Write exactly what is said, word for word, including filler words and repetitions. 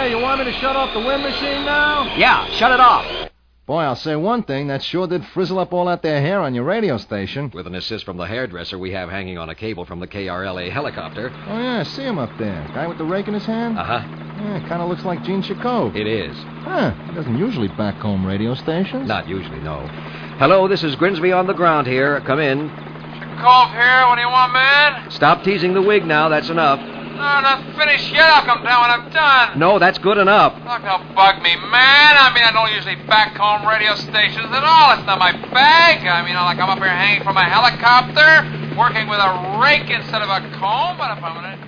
Hey, you want me to shut off the wind machine now? Yeah, shut it off. Boy, I'll say one thing. That sure did frizzle up all that there hair on your radio station. With an assist from the hairdresser we have hanging on a cable from the K R L A helicopter. Oh, yeah, I see him up there. Guy with the rake in his hand? Uh-huh. Yeah, kind of looks like Gene Chicot. It is. Huh, he doesn't usually back home radio stations. Not usually, no. Hello, this is Grimsby on the ground here. Come in. Chicot here. What do you want, man? Stop teasing the wig now. That's enough. No, not finished yet. I'll come down when I'm done. No, that's good enough. Look, don't bug me, man. I mean, I don't usually back home radio stations at all. It's not my bag. I mean, like I'm up here hanging from a helicopter, working with a rake instead of a comb. But if I'm going to